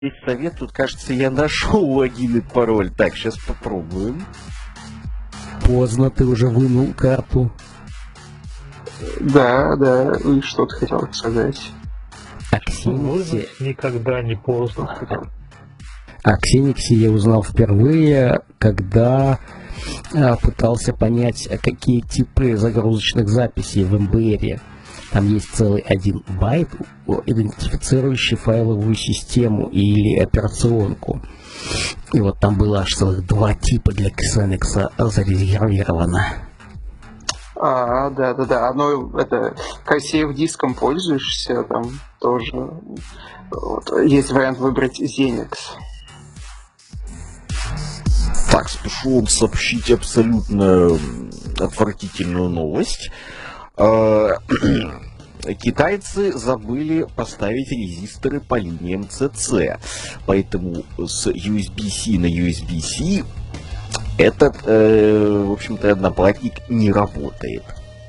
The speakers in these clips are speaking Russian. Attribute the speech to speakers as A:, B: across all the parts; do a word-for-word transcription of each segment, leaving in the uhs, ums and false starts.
A: Есть совет, тут, кажется, я нашел логин и пароль. Так, сейчас попробуем.
B: Поздно, ты уже вынул карту.
C: Да, да, и что ты хотел сказать?
B: Аксиникси...
D: Никогда не поздно.
B: Аксиникси я узнал впервые, когда а, пытался понять, какие типы загрузочных записей в эм бэ эр. Там есть целый один байт, идентифицирующий файловую систему или операционку. И вот там было аж целых два типа для Xenix зарезервировано.
C: А, да, да, да. Оно, это, кассив диском пользуешься, там тоже вот, есть вариант выбрать Xenix.
A: Так, спешу вам сообщить абсолютно отвратительную новость. Китайцы забыли поставить резисторы по линиям си си, поэтому с ю эс би-C на ю эс би-C этот, э, в общем-то, одноплатник не работает.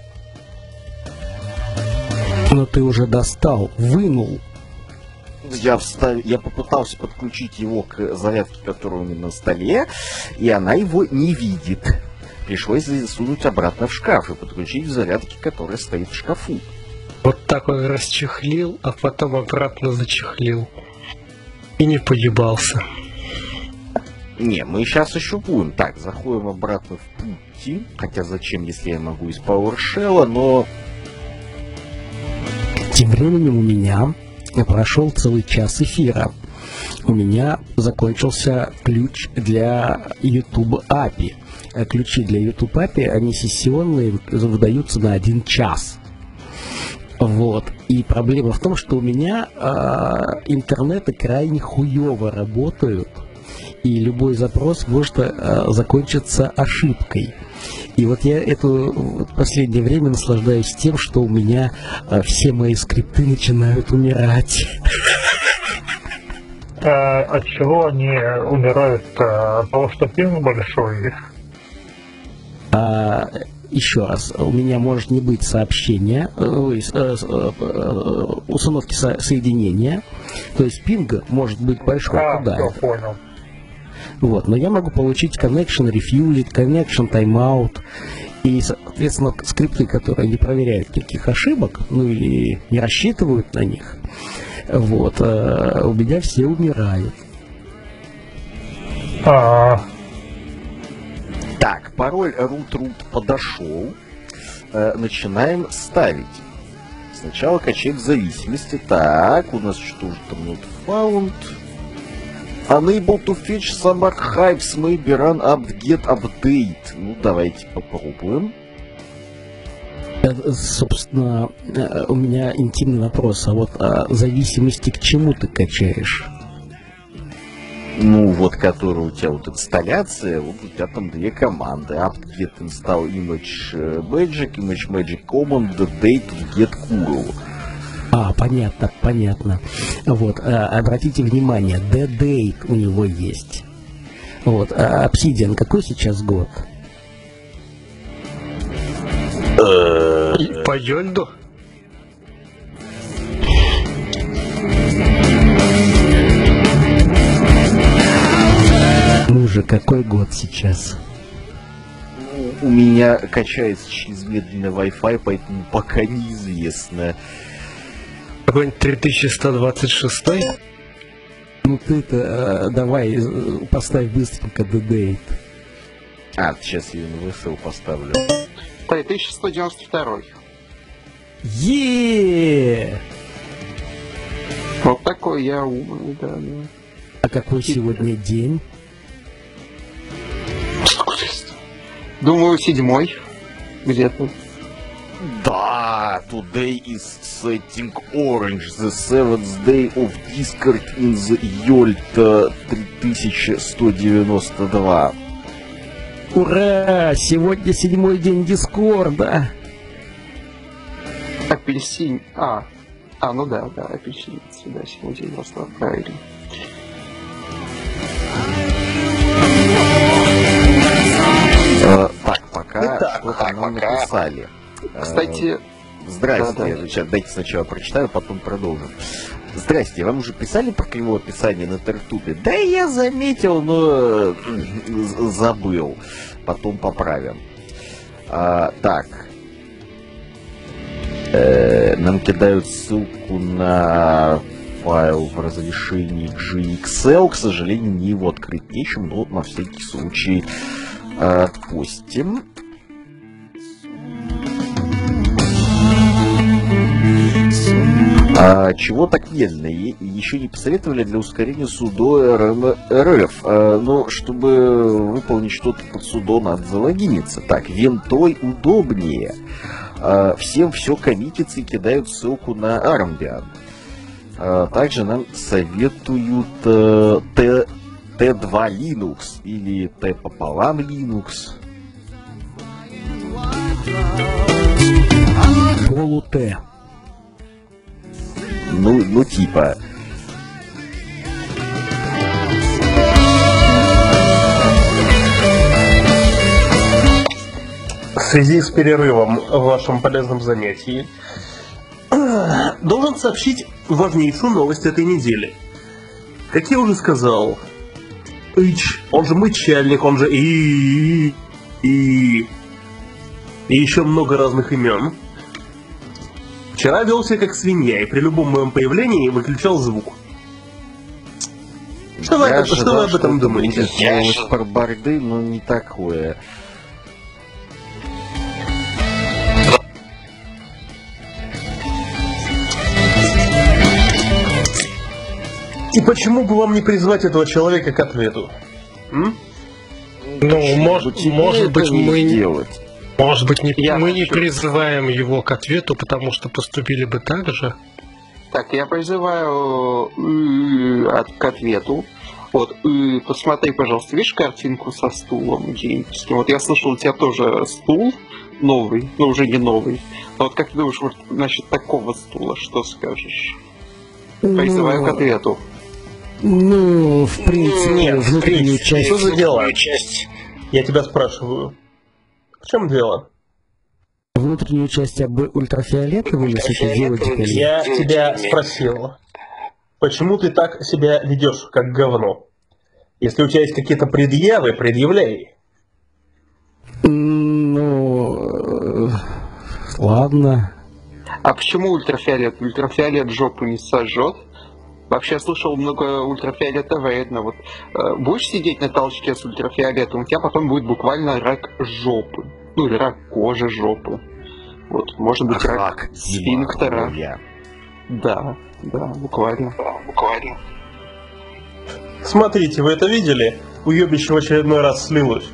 B: Но ты уже достал, вынул.
A: Я, встав... я попытался подключить его к зарядке, которая у меня на столе, и она его не видит. Пришлось засунуть обратно в шкаф и подключить к зарядке, которая стоит в шкафу.
D: Вот так он расчехлил, а потом обратно зачехлил. И не поебался.
A: Не, мы сейчас еще будем. Так, заходим обратно в пути. Хотя зачем, если я могу из PowerShell, но...
B: Тем временем у меня прошел целый час эфира. У меня закончился ключ для YouTube эй пи ай. Ключи для YouTube эй пи ай, они сессионные, выдаются на один час. Вот. И проблема в том, что у меня э, интернеты крайне хуево работают, и любой запрос может э, закончиться ошибкой. И вот я это в последнее время наслаждаюсь тем, что у меня э, все мои скрипты начинают умирать.
D: А от чего они умирают? От того, что пинг большой?
B: А, еще раз, у меня может не быть сообщения, э, э, э, установки со- соединения, то есть пинг может быть большой.
D: А,
B: да,
D: все, понял.
B: Вот, но я могу получить connection refused, connection timeout, и, соответственно, скрипты, которые не проверяют никаких ошибок, ну или не рассчитывают на них, вот, э, у меня все умирают.
D: А,
A: Так, пароль root-root подошел. Э, начинаем ставить. Сначала качаем зависимости. Так, у нас что же там? Not found. Unable to fetch some archives, maybe run apt-get update. Ну, давайте попробуем.
B: Э, Собственно, э, у меня интимный вопрос, а вот а зависимости к чему ты качаешь?
A: Ну, вот, которая у тебя вот инсталляция, вот у тебя там две команды. apt-get install image magic, image magic command, date get curl.
B: А, понятно, понятно. Вот, а, обратите внимание, D-Date у него есть. Вот, а Obsidian какой сейчас год?
D: и по Йольду?
B: Ну же, какой год сейчас?
A: У меня качается через медленный Wi-Fi, поэтому пока неизвестно.
D: Какой-нибудь три тысячи сто двадцать шесть?
B: Ну ты-то э, давай э, поставь быстренько D-Date.
A: А, сейчас я на ви эс эл поставлю.
C: три тысячи сто девяносто два.
B: Е!
C: Вот такой я умный, да, да.
B: А какой сегодня день?
C: Думаю, седьмой где-то.
A: Да, today is setting orange, the seventh day of Discord in the Yolta три тысячи сто девяносто два.
B: Ура! Сегодня седьмой день Дискорда.
C: Апельсин. А, а, ну да, да, апельсин. Да, седьмой день настал, правильно.
A: Э, так, пока
C: Итак,
A: что-то
C: так,
A: нам
C: пока.
A: написали.
C: Кстати,
A: Здрасте,
C: да, да.
A: я сейчас, дайте сначала прочитаю, потом продолжим. Здрасте, вам уже писали про кривое описание на Тертупе? Да я заметил, но забыл. Потом поправим. А, так. Э, нам кидают ссылку на файл в разрешении джи икс эл. К сожалению, не его открыть нечем, но на всякий случай отпустим. А чего так медленно? Еще не посоветовали для ускорения судо эр эм эр эф. А, но чтобы выполнить что-то под судо, надо залогиниться. Так, винтой удобнее. А, всем все коммитится и кидают ссылку на Армбиан. А, также нам советуют а, Т, Т два Linux или Т пополам Linux.
B: Полу-Т.
A: Ну, ну типа.
E: В связи с перерывом в вашем полезном занятии должен сообщить важнейшую новость этой недели. Как я уже сказал, Ич, он же мычальник, он же и и и еще много разных имен. Вчера вел себя как свинья и при любом моем появлении выключал звук. Что, вы, ожидал, что вы об этом думаете?
A: Я про барды, но не такое.
E: И почему бы вам не призвать этого человека к ответу? М?
D: Ну, может, может быть, мы
A: делать.
D: Может быть, не,
C: я
D: мы не
C: хочу...
D: призываем его к ответу, потому что поступили бы так же.
C: Так, я призываю э, от, к ответу. Вот, э, посмотри, пожалуйста, видишь картинку со стулом геймерским? Вот я слышал, у тебя тоже стул новый, ну уже не новый. Но вот как ты думаешь, вот насчет такого стула, что скажешь? Призываю ну, к ответу.
B: Ну, в принципе,
E: нет,
B: внутреннюю
E: Крис,
B: часть.
E: Что за дела? Я тебя спрашиваю. В чем дело?
B: Внутреннюю часть об ультрафиолетовыми с этими желудиками.
E: Я тебя спросил, почему ты так себя ведешь, как говно? Если у тебя есть какие-то предъявы, предъявляй.
B: Ну, ладно.
C: А почему ультрафиолет? Ультрафиолет жопу не сожжет? Вообще, я слышал много ультрафиолета вредно. Вот э, будешь сидеть на толчке с ультрафиолетом, у тебя потом будет буквально рак жопы. Ну, или рак кожи жопы. Вот, может быть, рак, рак сфинктера. Дима, да, да, буквально. Да, буквально.
E: Смотрите, вы это видели? Уебище в очередной раз слилось.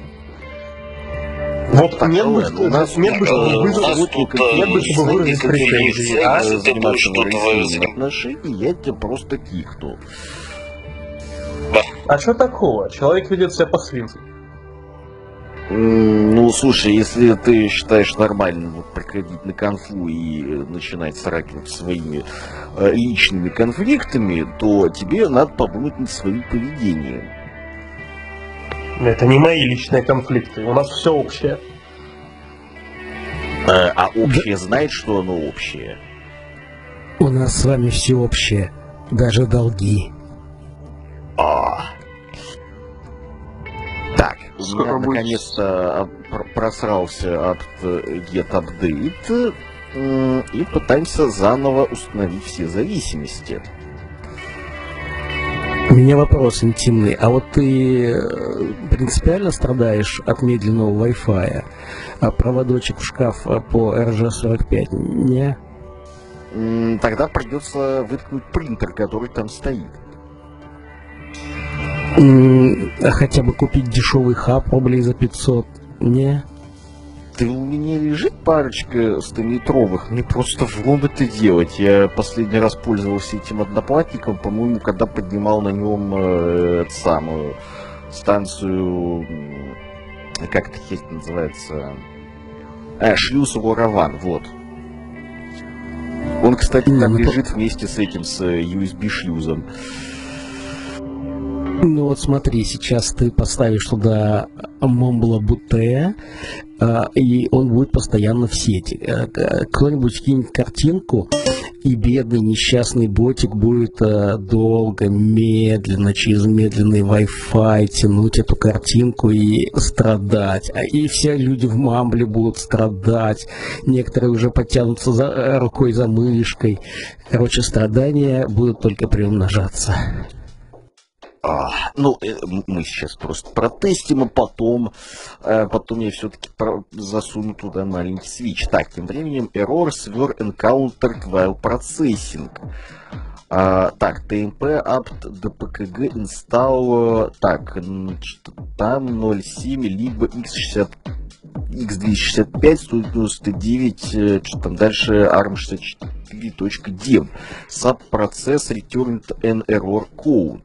E: Вот нет бы, нет бы, чтобы выразить претензии, а?
A: Отношения, я тебя просто кикну.
E: А что такого? Человек ведет себя по-свински.
A: Ну, слушай, если ты считаешь нормальным приходить на конфу и начинать сракивать своими э, личными конфликтами, то тебе надо подумать над своим поведением.
E: Это не мои личные конфликты, у нас все общее.
A: А, а общее знает, что оно общее?
B: У нас с вами все общее, даже долги.
A: А. Так, у меня наконец-то просрался от get update и пытаемся заново установить все зависимости.
B: У меня вопрос интимный. А вот ты принципиально страдаешь от медленного Wi-Fi? А проводочек в шкаф по эр джи сорок пять? Не?
A: Тогда придется выткнуть принтер, который там стоит.
B: А хотя бы купить дешевый хаб рублей за пятьсот? Не?
A: Ты у меня лежит парочка стометровых, мне просто влом это делать. Я последний раз пользовался этим одноплатником, по-моему, когда поднимал на нем э, эту самую станцию, как это есть называется, а, шлюз Лораван, вот. Он, кстати, там
B: ну,
A: лежит вместе с этим, с ю эс би-шлюзом.
B: Ну вот смотри, сейчас ты поставишь туда MongoDB, и он будет постоянно в сети. Кто-нибудь кинет картинку, и бедный несчастный ботик будет э, долго, медленно, через медленный Wi-Fi тянуть эту картинку и страдать. А и все люди в Мамбле будут страдать. Некоторые уже потянутся за, э, рукой за мышкой. Короче, страдания будут только приумножаться.
A: А, ну, э, мы сейчас просто протестим, а потом, э, потом я все-таки засуну туда маленький свич. Так, тем временем errors were encountered while processing. А, так, tmp apt dpkg install, так, там ноль семь, либо икс шестьдесят, икс двести шестьдесят пять, сто девяносто девять, что там дальше, арм шестьдесят четыре точка dev. Subprocess returned an error code.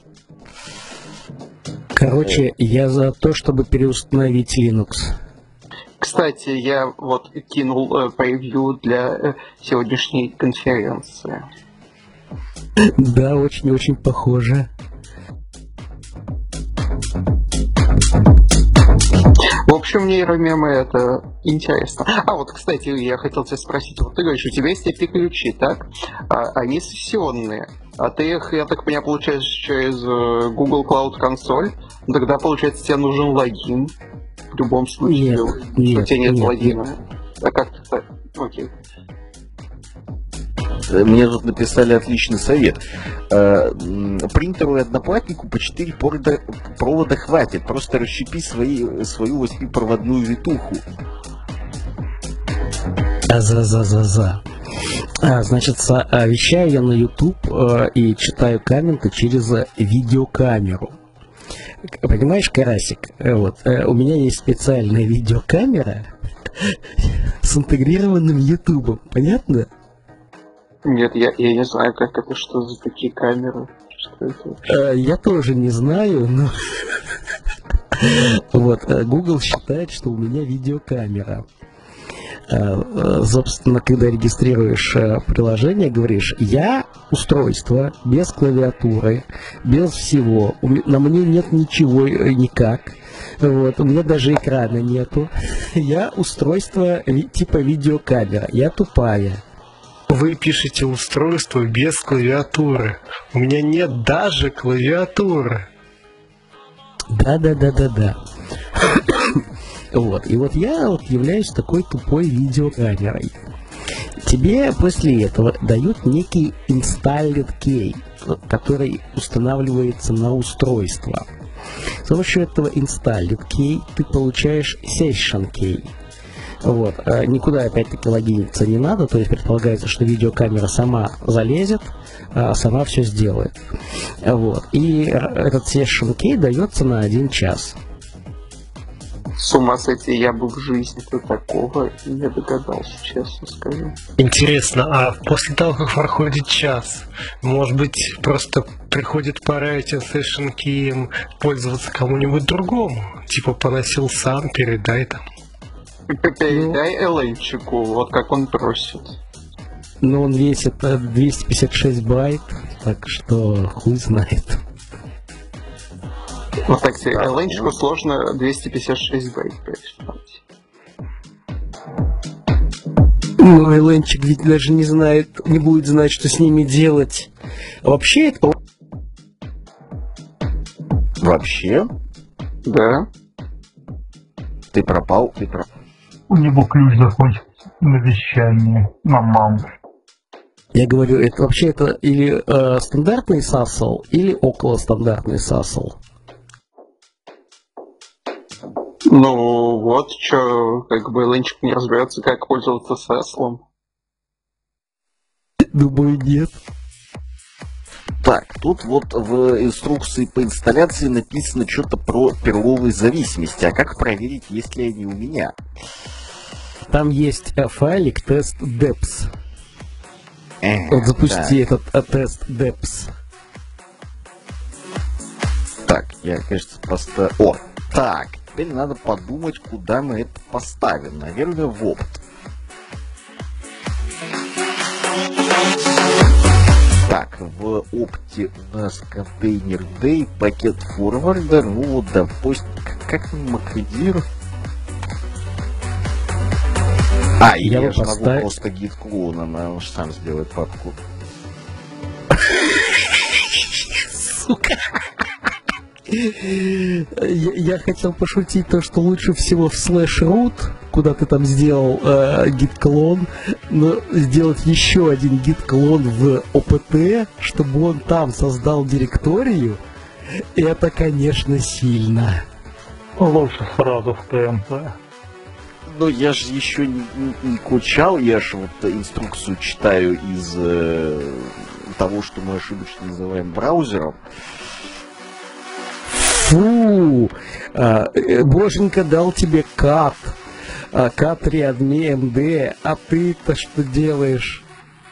B: Короче, я за то, чтобы переустановить Linux.
C: Кстати, я вот кинул э, превью для э, сегодняшней конференции.
B: Да, очень-очень похоже.
C: В общем, нейромемы это интересно. А вот, кстати, я хотел тебя спросить, вот ты говоришь, у тебя есть эти ключи, так? А, они сессионные. А ты их, я так понимаю, получаешь через Google Cloud Console. Тогда, получается, тебе нужен логин. В любом случае.
B: Нет,
C: у
B: нет,
C: тебя нет
B: нет,
C: логина.
B: нет.
C: А как ты? Окей.
A: Мне тут написали отличный совет. Принтеру и одноплатнику по четыре провода, провода хватит. Просто расщепи свои, свою восьмипроводную витуху.
B: За-за-за-за. А, значит, а, вещаю я на YouTube а, и читаю комменты через а, видеокамеру. Понимаешь, Карасик? Вот, а, у меня есть специальная видеокамера с интегрированным YouTube. Понятно?
C: Нет, я, я не знаю, как это, что за такие камеры. Что это вообще?
B: А, я тоже не знаю, но... Вот, Google считает, что у меня видеокамера. Собственно, когда регистрируешь приложение, говоришь, я устройство без клавиатуры, без всего, на мне нет ничего никак, вот, у меня даже экрана нету, я устройство типа видеокамера, я тупая.
D: Вы пишете устройство без клавиатуры. У меня нет даже клавиатуры.
B: Да-да-да-да-да. Вот. И вот я вот являюсь такой тупой видеокамерой. Тебе после этого дают некий installed key, который устанавливается на устройство. С помощью этого installed key ты получаешь session key. Вот. Никуда опять-таки логиниться не надо, то есть предполагается, что видеокамера сама залезет, а сама все сделает. Вот. И этот session key дается на один час.
C: С ума сойти, я бы в жизни-то такого не догадался, честно скажу.
D: Интересно, а после того, как проходит час, может быть, просто приходит пора этим session key'ем пользоваться кому-нибудь другому? Типа поносил сам, передай там.
C: Передай Эленчику, вот как он просит.
B: Но он весит двести пятьдесят шесть байт, так что хуй знает.
C: Вот так тебе Эленчику сложно двести пятьдесят шесть байт прочитать.
B: Ну, Эленчик ведь даже не знает, не будет знать, что с ними делать. А вообще это...
A: Вообще?
C: Да.
A: Ты пропал, ты пропал.
F: У него ключ закончился на вещание, на маму.
B: Я говорю, это вообще это или э, стандартный сасл, или околостандартный сасл.
C: Ну вот, что, как бы Эленчик не разберется, как пользоваться саслом.
B: Думаю, нет.
A: Так, тут вот в инструкции по инсталляции написано что-то про перловые зависимости. А как проверить, есть ли они у меня?
B: Там есть э, файлик тест депс.
A: Эх,
B: Вот запусти
A: так.
B: этот э, тест депс.
A: Так, я, кажется, поставил... О, так, теперь надо подумать, куда мы это поставим. Наверное, в опт. Так, в опте у нас контейнер day, пакет форварда, ну вот, допустим, как макредир. А, и
B: Я
A: я,
B: бы
A: же могу
B: поставил-
A: просто гид клоуна, он же сам сделает папку.
B: Сука. Я, я хотел пошутить то, что лучше всего в слэш-рут, куда ты там сделал э, гид-клон, но сделать еще один гид-клон в о пэ тэ, чтобы он там создал директорию, это, конечно, сильно.
F: Лучше сразу в тэ эн тэ.
A: Ну, я же еще не, не, не качал, я же вот инструкцию читаю из э, того, что мы ошибочно называем браузером.
B: Фу! А, э, Боженька дал тебе кат. А, кат реадми эм дэ, а ты-то что делаешь?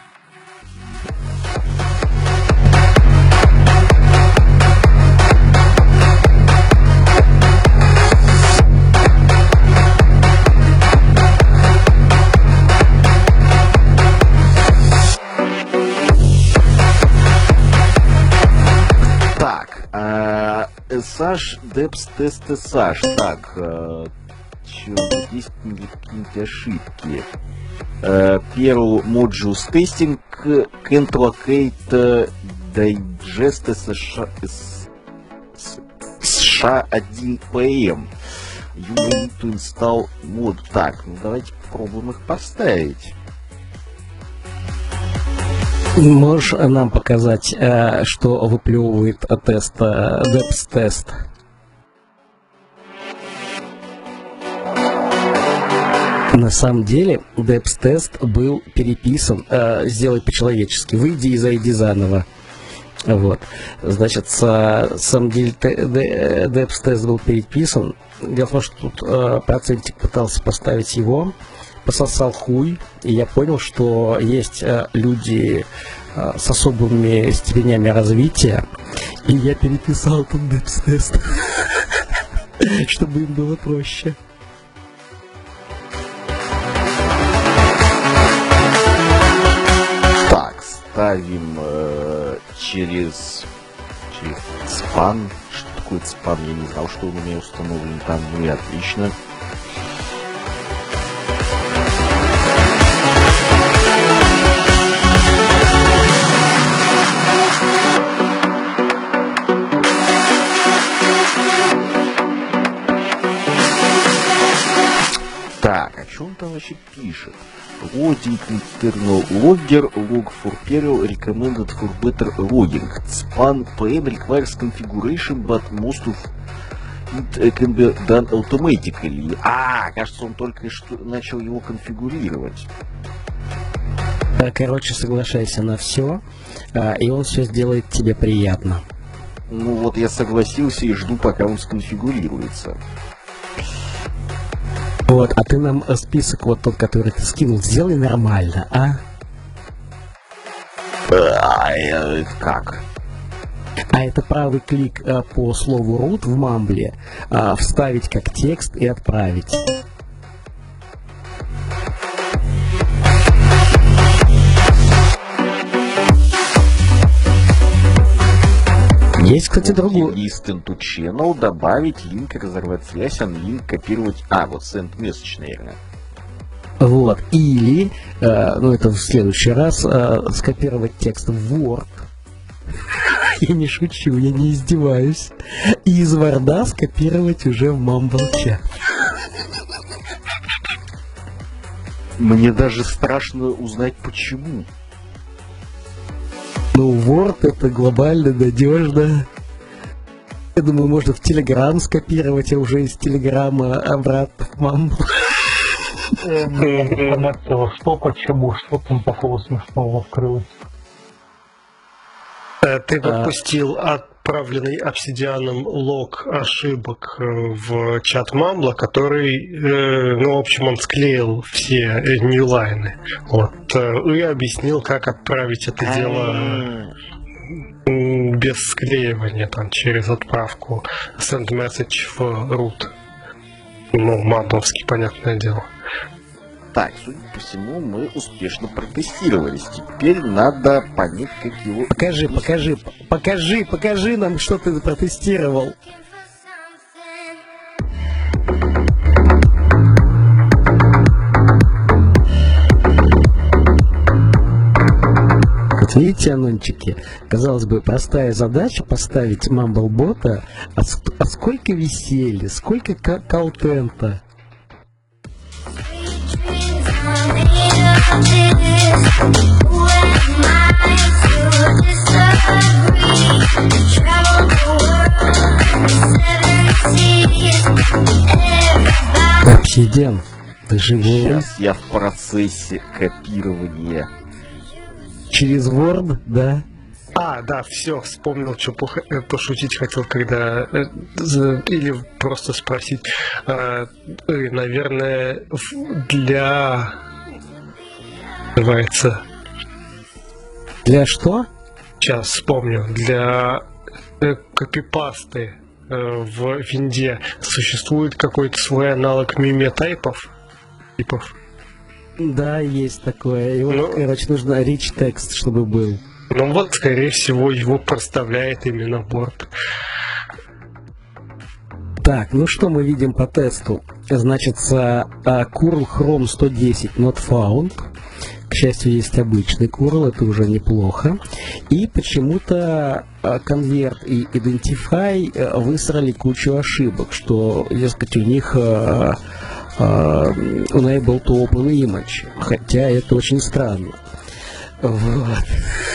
A: Так, э, эс аш, депс, тест, эс аш. Так, э, чё, здесь какие-то ошибки. Э, Perl modules testing can't locate digest эс ша один пи эм. You need to install mod. Так, ну давайте попробуем их поставить.
B: Можешь нам показать, э, что выплевывает э, тест, э, депс-тест? На самом деле, депс-тест был переписан, э, сделай по-человечески, выйди и зайди заново. Вот. Значит, на самом деле, депс-тест был переписан. Дело в том, что тут э, процентик пытался поставить его, пососал хуй, и я понял, что есть э, люди э, с особыми степенями развития, и я переписал этот депс-тест, чтобы им было проще.
A: Так, ставим э, через, через спан. Что такое спан? Я не знал, что он у меня установлен там. Ну и отлично. Так, а что он там вообще пишет? Loading internal logger, log for Perl recommended for better logging. Span пи эм requires configuration, but most of it can be done automatically. А, кажется, он только что начал его конфигурировать.
B: Короче, соглашайся на все, и он все сделает тебе приятно.
A: Ну вот я согласился и жду, пока он сконфигурируется.
B: Вот, а ты нам э, список вот тот, который ты скинул, сделай нормально, а?
A: А, э, как?
B: А это правый клик э, по слову root в мамбле, э, вставить как текст и отправить. Есть, кстати, другой.
A: Listen to channel, добавить линк, разорвать связь, unlink, копировать. А, вот send message, наверное.
B: Вот. Или, э, ну это в следующий раз, э, скопировать текст в Word. Я не шучу, я не издеваюсь. И из Word скопировать уже в Mumble-чат.
A: Мне даже страшно узнать почему.
B: Ну, Word это глобально надежно. Я думаю, можно в Telegram скопировать, а уже из Телеграма обратно в Mumble.
F: Понятно, что, почему, что там такого смешного открылось.
D: Э, Ты подпустил отправленный обсидианом лог ошибок э, в чат Мамбла, который, э, ну, в общем, он склеил все ньюлайны. Вот. э, И объяснил, как отправить это дело м, без склеивания, там, через отправку send message в root. Ну, мамбловский, понятное дело.
A: Так, судя по всему, мы успешно протестировались. Теперь надо понять, как его...
B: Покажи, покажи, покажи, покажи нам, что ты протестировал. Вот видите, анончики? Казалось бы, простая задача поставить Мамблбота, а, ск- а сколько веселья, сколько к- контента. Обсидиан, ты живой?
A: Сейчас я в процессе копирования.
B: Через Word, да?
D: А, да, все, вспомнил, что пох- э, пошутить хотел, когда... э, за- Или просто спросить. Э, э, Наверное, в- для... Называется...
B: Для что?
D: Сейчас вспомню. Для э, копипасты э, в винде существует какой-то свой аналог миметайпов? Типов?
B: Да, есть такое. И вот,
D: Ну-
B: короче, нужно rich текст, чтобы был.
D: Ну вот, скорее всего, его проставляет именно борт.
B: Так, ну что мы видим по тесту? Значит, курл Chrome сто десять not found. К счастью, есть обычный курл, это уже неплохо. И почему-то а, Convert и Identify а, высрали кучу ошибок, что, дескать, у них а, а, unable to open image. Хотя это очень странно. Вот.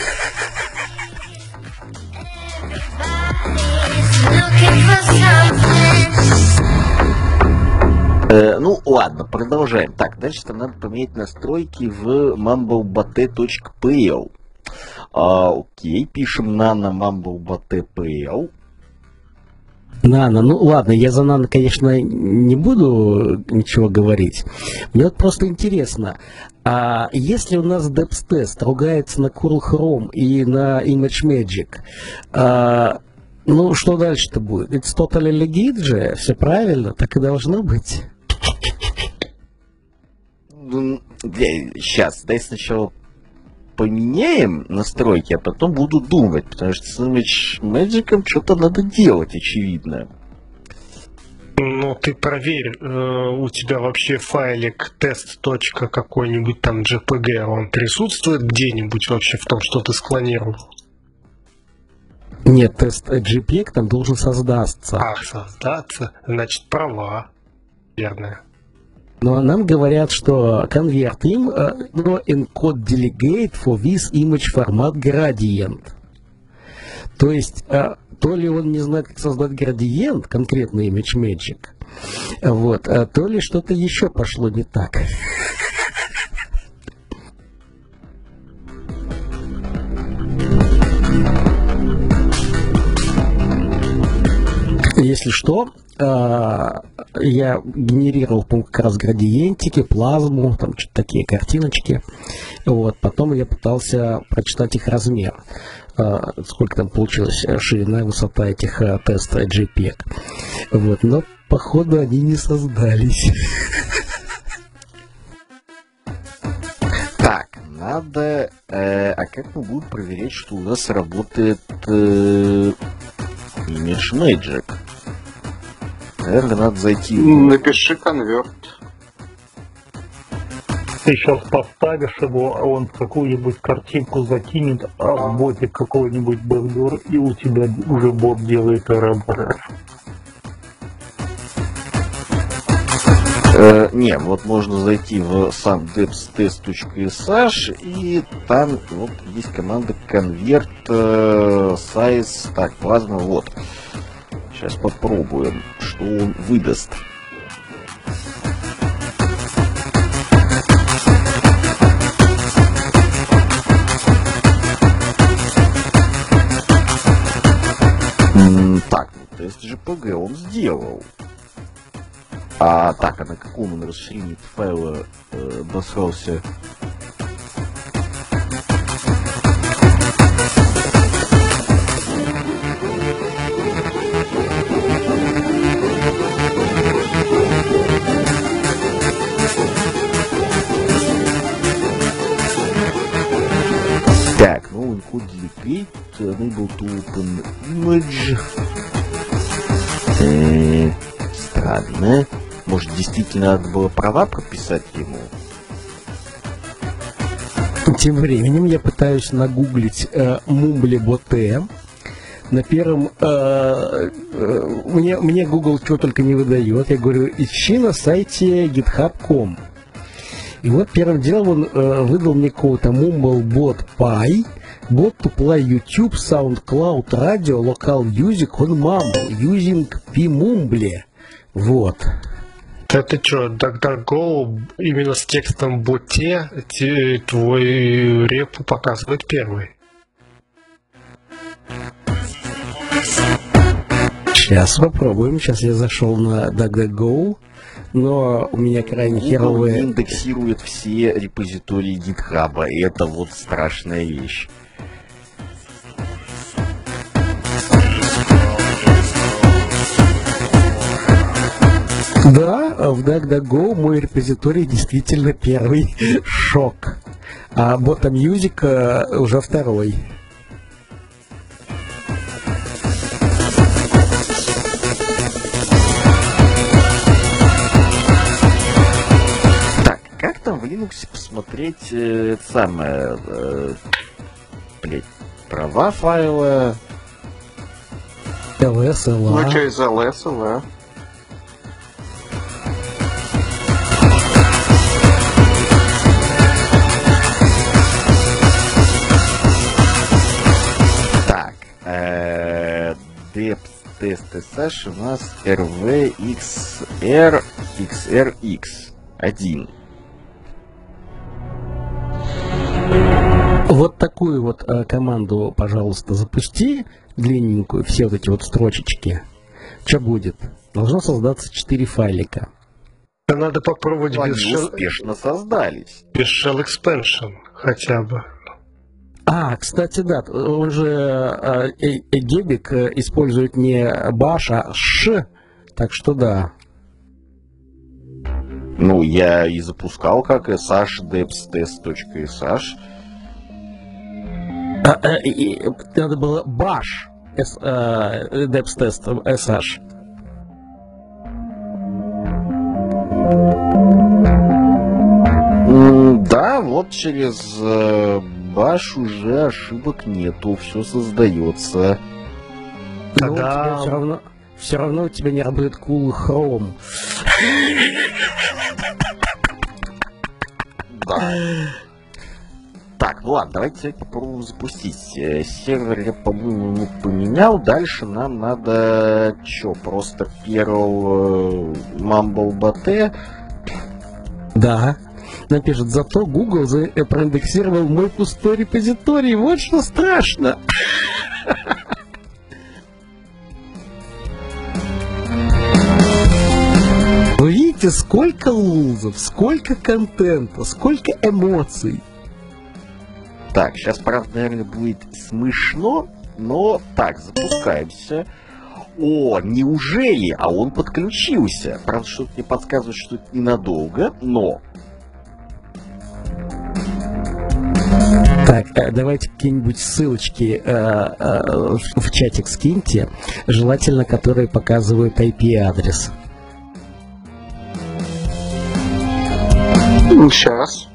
A: Э, ну ладно, продолжаем. Так, дальше там надо поменять настройки в mumblebot.pl. А, окей, пишем nano mumblebot.pl.
B: Нано, ну ладно, я за Нано, конечно, не буду ничего говорить. Мне вот просто интересно, а если у нас Depth-тест ругается на Curl Chrome и на ImageMagick, а, ну что дальше-то будет? It's totally legit же, все правильно, так и должно быть.
A: Сейчас, дай сначала поменяем настройки, а потом буду думать, потому что с ImageMagick что-то надо делать, очевидно.
D: Ну, ты проверь, э, у тебя вообще файлик тест. какой-нибудь там джей пи джи, он присутствует где-нибудь вообще в том, что ты склонировал?
B: Нет, тест джей пи джи там должен создаться.
D: Ах, создаться, значит, права. Верно.
B: Но нам говорят, что convert им uh, no encode delegate for this image format gradient. То есть, uh, то ли он не знает, как создать градиент, конкретно ImageMagick, вот, а то ли что-то еще пошло не так. Если что, а, я генерировал, по-моему, как раз градиентики, плазму, там что-то такие картиночки. Вот. Потом я пытался прочитать их размер. А, сколько там получилось ширина и высота этих а, тест джей пи джи. Вот. Но, походу, они не создались.
A: Так, надо... Э, а как мы будем проверять, что у нас работает э, ImageMagick? Наверное, надо зайти в...
C: Напиши конверт.
F: Ты сейчас поставишь его, а он какую-нибудь картинку закинет, а в боте какой-нибудь бэкдор, и у тебя уже бот делает работу.
A: Э, не, вот можно зайти в сам depth-test.sh, и там вот есть команда convert э, size, так, плазма, вот. Сейчас попробуем, что он выдаст. М, Так, ну, тест джей пи джи он сделал. А так, а на каком он расширении файла э, обосрался? Так, ну encode delegate, enable to open image. Э, странно. Может, действительно надо было права прописать ему?
B: Тем временем я пытаюсь нагуглить э, Mumble.bot. На первом э, э, мне, мне Google чего только не выдает. Я говорю, ищи на сайте гитхаб точка ком. И вот первым делом он э, выдал мне какого-то Mumble.bot Py, bot to play YouTube, SoundCloud, Radio, Local Music on Mumble, using pMumble. Вот.
D: Это что, DuckDuckGo именно с текстом боте те- твой репу показывает первый?
B: Сейчас попробуем. Сейчас я зашел на DuckDuckGo, но у меня крайне
A: Google не
B: херовые...
A: индексирует все репозитории GitHub, и это вот страшная вещь.
B: Да, в DuckDuckGo мой репозиторий действительно первый. Шок. А Bota Music э, уже второй.
A: Так, как там в Linux посмотреть э, это самое, э, блять, права файла?
B: эл эс, эл
C: Ну,
B: а.
C: что из эл эс, эл а?
A: Так, э, depth-test-sh у нас эр ви икс эр икс эр икс один.
B: Вот такую вот э, команду, пожалуйста, запусти, длинненькую, все вот эти вот строчечки. Что будет? Должно создаться четыре файлика.
D: Надо попробовать
A: Они
D: без shell,
A: успешно создались.
D: без shell expansion хотя бы.
B: А, кстати, да, он же э, э, Эгебик э, использует не баш, а ш, так что да.
A: Ну, я и запускал как sh depth-test.sh.
B: А, э, и- и надо было баш, с, э, depth-test, sh.
A: М, Да, вот через э, баш уже ошибок нету, все создается.
B: Но у тебя
D: Тогда-
B: все равно, все равно у тебя не работает Cool Chrome.
A: Да. Так, ну ладно, давайте попробуем запустить. Э, Сервер я, по-моему, не поменял. Дальше нам надо что, просто перл Mumble.bot.
B: Да. Напишет, зато Google за- э, проиндексировал мой пустой репозиторий. Вот что страшно. Вы видите, сколько лузов, сколько контента, сколько эмоций.
A: Так, сейчас, правда, наверное, будет смешно, но так, запускаемся. О, неужели? А он подключился. Правда, что-то мне подсказывает, что это ненадолго, но...
B: Так, э, давайте какие-нибудь ссылочки э, э, в в чатик скиньте, желательно, которые показывают ай пи-адрес.
C: Сейчас.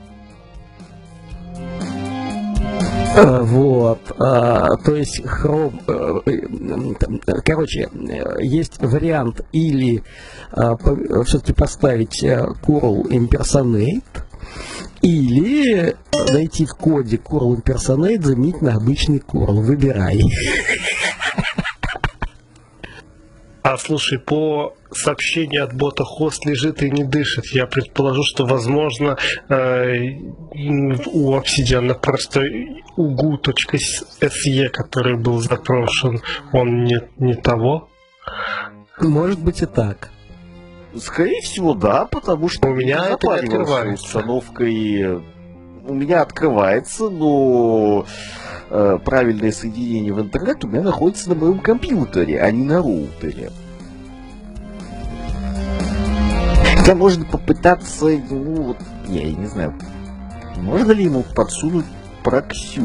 B: Э, Вот, э, то есть Chrome, э, э, там, э, короче, э, есть вариант или все-таки поставить э, curl impersonate, или найти в коде curl impersonate, заменить на обычный curl. Выбирай.
D: А слушай, по сообщению от бота хост лежит и не дышит. Я предположу, что, возможно, э, у Obsidian просто угу.се, который был запрошен, он не, не того.
B: Может быть и так.
A: Скорее всего, да, потому что
D: У меня
A: я
D: это не
A: запаривался
D: открывается.
A: установкой. У меня открывается, но э, правильное соединение в интернет у меня находится на моем компьютере, а не на роутере. Хотя можно попытаться, ну вот, не, я не знаю, можно ли ему подсунуть проксю?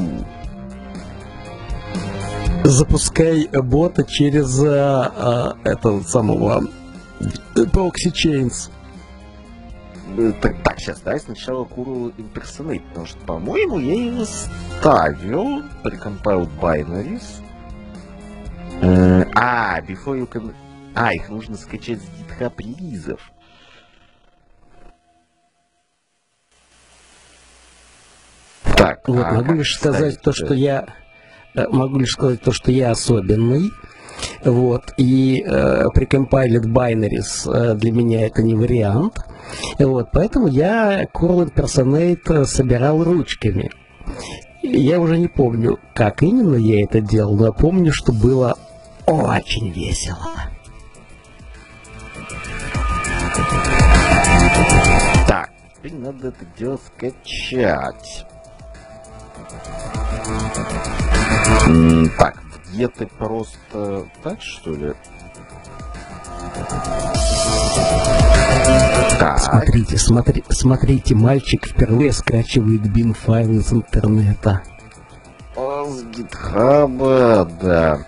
B: Запускай бота через э, э, этого самого Proxy Chains.
A: Так, так, сейчас, давай сначала Куру Impersonate, потому что, по-моему, я его ставил. Precompiled binaries. Э, а, before you can... А, их нужно скачать с GitHub релизов. Так,
B: Вот,
A: а
B: могу
A: как
B: лишь сказать
A: ставить,
B: то, что я э, могу лишь сказать то, что я особенный. Вот, и э, precompiled binaries э, для меня это не вариант. Вот, поэтому я Curl Impersonate собирал ручками. Я уже не помню, как именно я это делал, но помню, что было очень весело.
A: Так, теперь надо это дело скачать. М, Так, где ты просто так, что ли? Так,
B: Смотрите, смотри, смотрите, мальчик впервые скачивает бин-файл из интернета.
A: а, с гитхаба, да.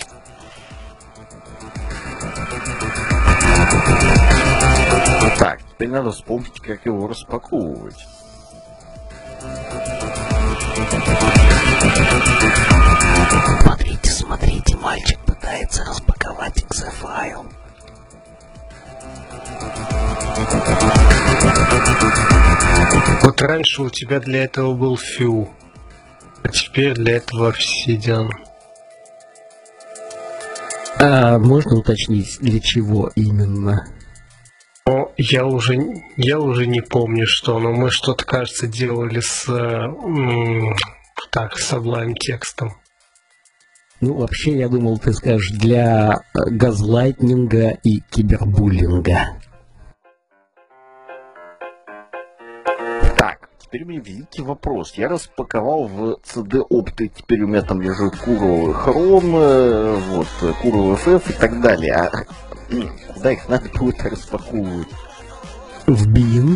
A: Так, теперь надо вспомнить, как его распаковывать.
B: Смотрите, смотрите, мальчик пытается распаковать экзе-файл.
D: Вот раньше у тебя для этого был фью, а теперь для этого обсидиан.
B: А можно уточнить, для чего именно?
D: Но я уже, я уже не помню, что, но мы что-то, кажется, делали с, э, м, так, Sublime текстом.
B: Ну, вообще, я думал, ты скажешь, для э, газлайтнинга и кибербуллинга.
A: Так, теперь у меня великий вопрос. Я распаковал в си ди-опты, теперь у меня там лежит Curl Chrome, э, вот, Curl эф эф и так далее. А куда их надо будет распаковывать?
B: В бин.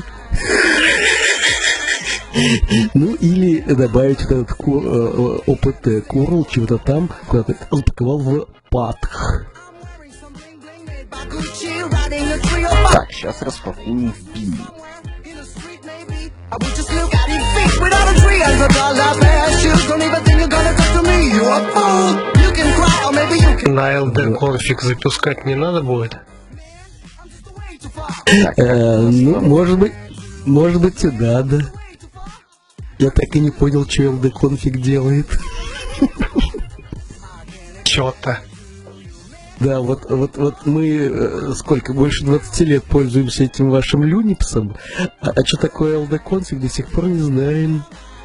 B: Ну, или добавить вот этот ку- э, опт Curl, чего-то там, куда-то запаковал в патх.
A: Так, сейчас распакуем в бин.
D: На эл ди конфиг запускать не надо будет?
A: Так,
B: Э, ну, может быть, может быть и да, да. Я так и не понял, что эл ди конфиг делает.
D: Чё-то.
B: Да, вот, вот, вот мы э, сколько, больше двадцати лет пользуемся этим вашим люниксом, а, а что такое эл ди конфиг, до сих пор не знаем.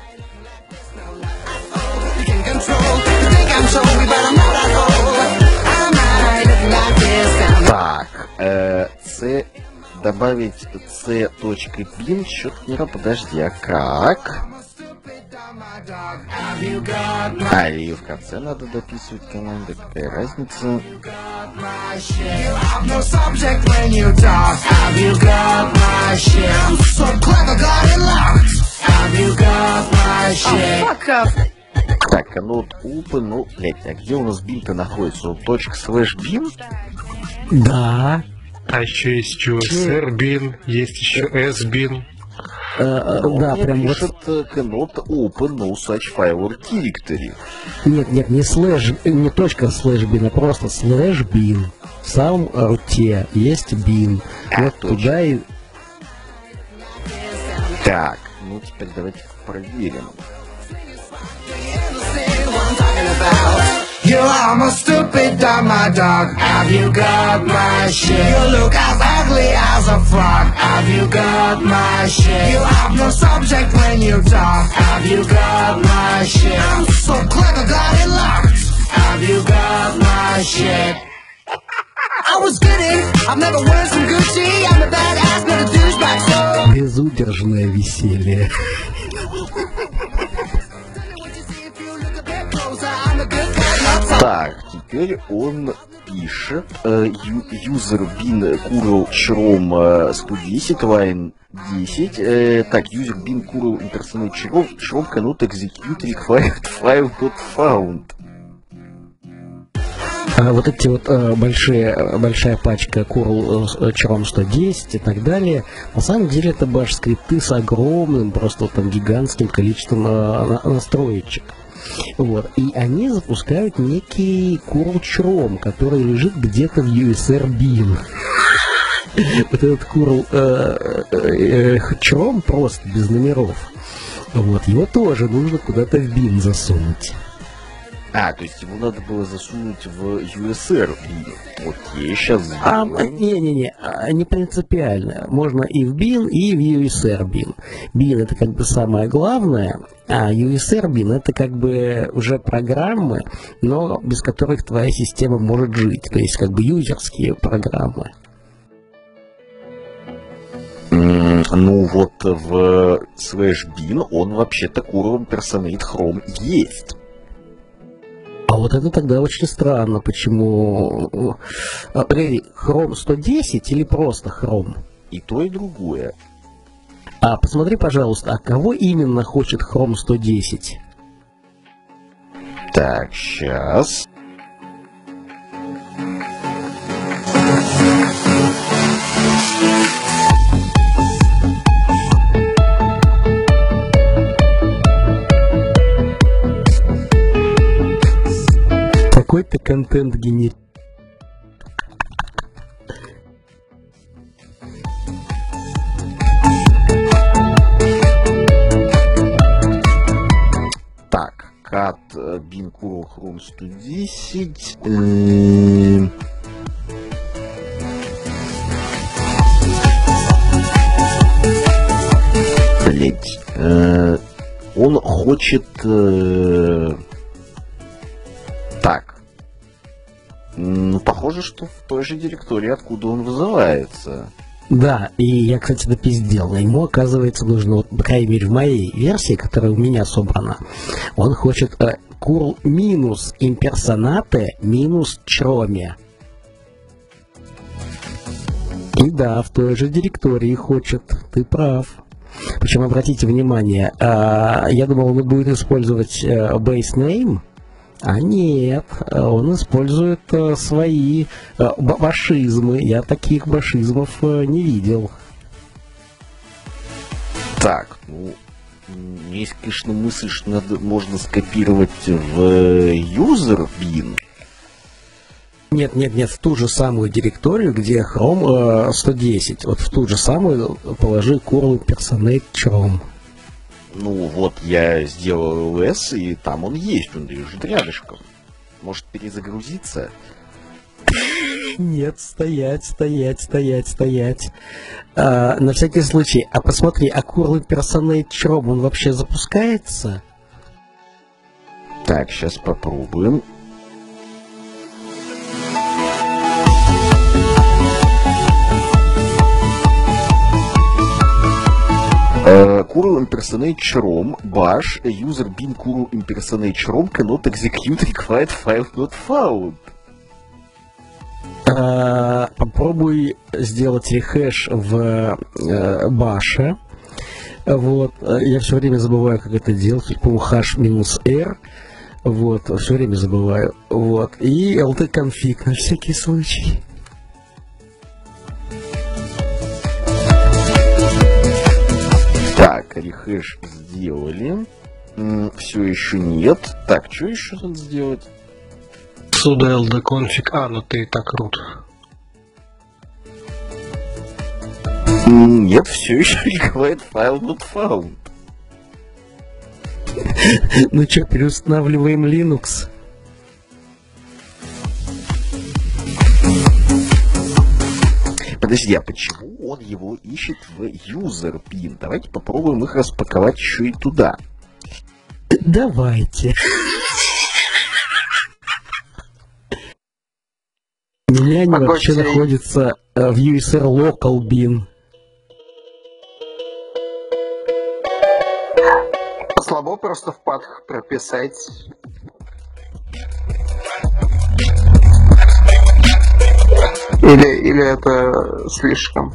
A: Так, э, C, добавить c.bin, что-то не подожди, а как? А, и в конце надо дописывать команды, какая разница? Так, а ну вот open, ну, блять, а где у нас бин-то находится? Вот точка слэш бин?
B: Да.
D: А еще есть что? Srbin, есть еще sbin.
B: Э, э, да,
A: Он
B: прям вот.
A: пишет э, cannot open no such file or directory.
B: Нет, нет, не слэш, не точка слэш бин, а просто слэш бин. В самом руте есть бин.
A: А,
B: Вот
A: точно.
B: туда и.
A: Так, ну теперь давайте проверим.
G: You are my stupid dumb my dog. Have you got my shit? You look as ugly as a frog. Have you got my shit? You have no subject when you talk. Have you got my shit? I'm so clever, got it locked. Have you got my shit? I was kidding. I've never worn some Gucci. I'm a badass, not a douchebag. So
B: Безудержное веселье.
A: Так, теперь он пишет э, ю- user bin curl chrom сто десять line десять. Э, так, user bin curl impersonate chrom chrom cannot execute required file not found.
B: А вот эти вот э, большие, большая пачка курл Chrome сто десять и так далее, на самом деле это баш-скрипты с огромным, просто вот там гигантским количеством э, настроечек. Вот. И они запускают некий курл Chrome, который лежит где-то в ю эс ар bin. Вот этот курл Chrome просто без номеров. Вот, его тоже нужно куда-то в bin засунуть.
A: А, то есть его надо было засунуть в ю эс ар bin. Окей, сейчас
B: А, не-не-не, не принципиально. Можно и в bin, и в ю эс ар bin. bin это как бы самое главное, а ю эс ар bin это как бы уже программы, но без которых твоя система может жить. То есть как бы юзерские программы.
A: Ну вот в слэш bin он вообще-то курлом Impersonate Chrome есть.
B: А вот это тогда очень странно, почему... Погоди, Chrome сто десять или просто Chrome?
A: И то, и другое.
B: А посмотри, пожалуйста, а кого именно хочет Chrome сто десять?
A: Так, сейчас.
B: Какой-то контент генерит.
A: Так, cat bin curl Chrome сто десять. Эм... Блять. Э... Он хочет... Э... Так. Ну, похоже, что в той же директории, откуда он вызывается.
B: Да, и я, кстати, допиздел. Ему, оказывается, нужно, вот, по крайней мере, в моей версии, которая у меня собрана, он хочет э, curl минус impersonate минус Chrome. И да, в той же директории хочет. Ты прав. Причем, обратите внимание, э, я думал, он будет использовать э, base name. А нет, он использует э, свои э, башизмы. Я таких башизмов э, не видел.
A: Так, ну, есть, конечно, мысль, что надо, можно скопировать в user bin.
B: Нет, нет, нет, в ту же самую директорию, где Chrome э, сто десять. Вот в ту же самую положи curl Impersonate Chrome.
A: Ну вот я сделал эл эс, и там он есть, он лежит рядышком. Может перезагрузиться?
B: Нет, стоять, стоять, стоять, стоять. А, на всякий случай, а посмотри, а curl Impersonate Chrome, он вообще запускается?
A: Так, сейчас попробуем. Curl Impersonate Chrome bash user bin curl Impersonate Chrome cannot execute required file not found.
B: А, попробуй сделать рехэш в э, баше. Вот. Я все время забываю, как это делать. По-моему, hash минус r. Вот. Все время забываю. Вот. И lt-config на всякий случай.
A: Так, рехэш сделали. Все еще нет. Так, что еще надо сделать?
D: Сюда ld-config. А, ну ты и так крут.
A: Нет, все еще required file not found.
B: Ну что, переустанавливаем Linux?
A: Подожди, а почему он его ищет в user bin? Давайте попробуем их распаковать еще и туда.
B: Давайте. У меня они вообще находятся в ю эс ар local bin.
C: Слабо просто в патках прописать. Или, или это слишком?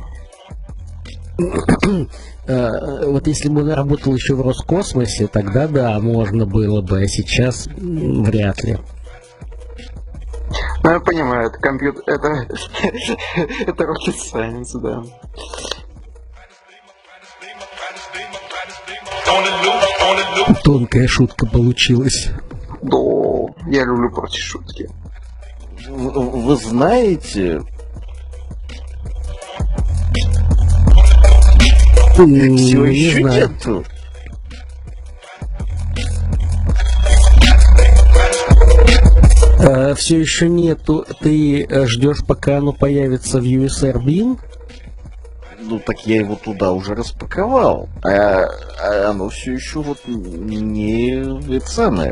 B: Вот если бы он работал еще в Роскосмосе, тогда да, можно было бы, а сейчас вряд ли.
C: Ну, я понимаю, это компьютер, это, это rocket science, да.
B: Тонкая шутка получилась.
C: Да, я люблю против шутки.
A: Вы, вы знаете... Все еще нету.
B: А, все еще нету. Ты ждешь, пока оно появится в ю эс ар бин?
A: Ну так я его туда уже распаковал, а, а оно все еще вот не ценное.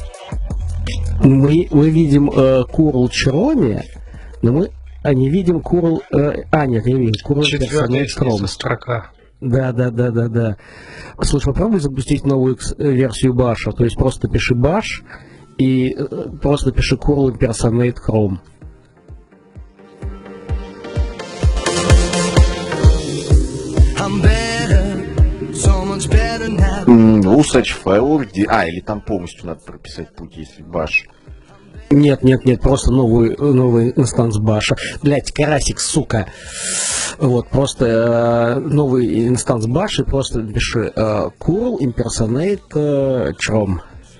B: Мы, мы видим э, курл Чроме, но мы а не видим курл... Э, а, нет, не видим курл
D: Четвертая
B: Chrome.
D: строка.
B: Да, да, да, да, да. Слушай, попробуй запустить новую версию баша, то есть просто пиши баш и э, просто пиши curl impersonate Chrome.
A: Ну, such file, где... А, или там полностью надо прописать путь, если баш.
B: Нет, нет, нет, просто новый, новый инстанс баша. Блять, карасик, сука. Вот, просто э, новый инстанс баша, просто пиши э, curl impersonate э, Chrome.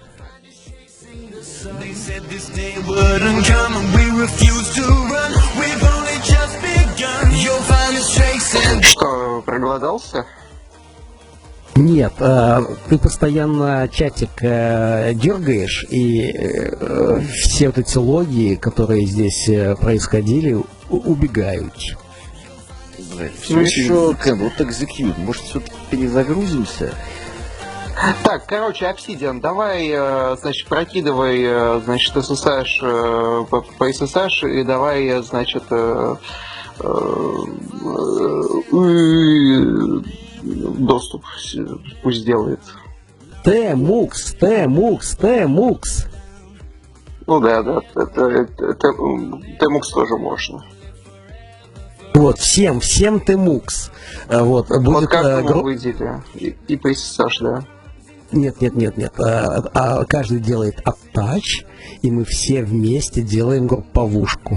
C: Что, проголодался?
B: Нет, э, ты постоянно чатик э, дергаешь, и э, все вот эти логи, которые здесь э, происходили, у- убегают.
A: Все еще cannot execute. Может, все-таки перезагрузимся?
C: Так, короче, Obsidian, давай, э, значит, прокидывай, э, значит, эс эс эйч э, по, по эс эс эйч и давай, э, значит, э, э, э, доступ пусть сделает.
B: Тмукс, Тмукс, Тмукс.
C: Ну да, да, это, это, это Tmux тоже можно.
B: Вот, всем, всем Тмукс. А, Вот,
C: Вот
B: будет...
C: как
B: э,
C: мы
B: гро-
C: выделили. И, и по эс эс эйч, да.
B: Нет, нет, нет, нет. А, а каждый делает оттач, и мы все вместе делаем групповушку.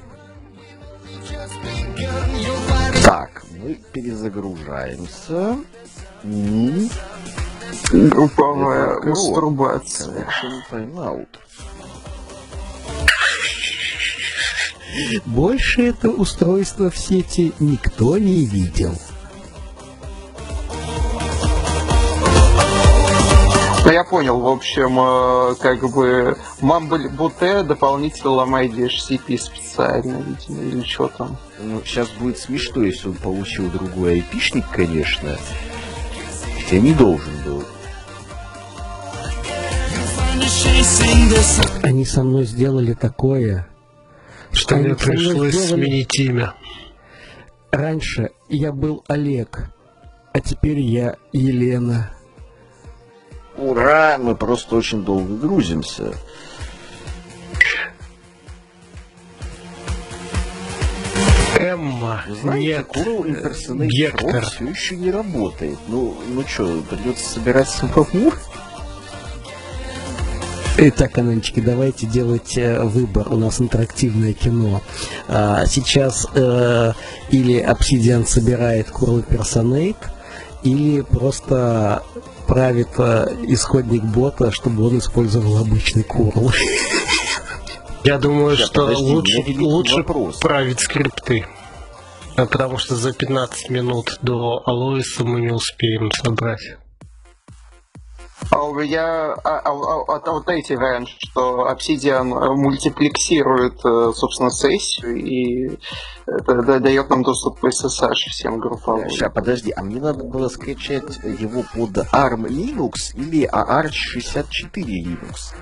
A: Так, мы перезагружаемся. М,
C: Групповая
A: Это
C: мастурбация.
A: Connection timeout.
B: Больше это устройство в сети никто не видел.
C: Ну, я понял, в общем, э, как бы Mumble Boot дополнительно ломает ди эйч си пи специально, видимо, или что там.
A: Ну, сейчас будет смешно, если он получил другой айпишник, конечно. Хотя не должен был.
B: Они со мной сделали такое,
D: Что
B: Они
D: мне
B: со мной
D: пришлось
B: сделали-
D: сменить имя.
B: Раньше я был Олег, а теперь я Елена.
A: Ура! Мы просто очень долго грузимся.
D: Эмма.
A: Вы знаете,
D: Нет.
A: Curl Impersonate
D: Гектор.
A: Chrome все еще не работает. Ну, ну что, придется собирать самому?
B: Итак, Анончики, давайте делать э, выбор. У нас интерактивное кино. А, сейчас э, или Obsidian собирает curl impersonate, или просто правит э, исходник бота, чтобы он использовал обычный curl.
D: Я думаю,
A: Щас,
D: что
A: подожди, у
D: лучше,
A: меня великий
D: лучше
A: вопрос.
D: править скрипты. А Потому что за пятнадцать минут до Алоиса мы не успеем собрать.
C: А у меня а, а, а, а вот эти раньше, что Obsidian э, мультиплексирует, э, собственно, сессию и это да- дает нам доступ к эс эс эйч всем групповым.
A: Сейчас, подожди, а мне надо было скачать его под арм Linux или арч шестьдесят четыре Linux?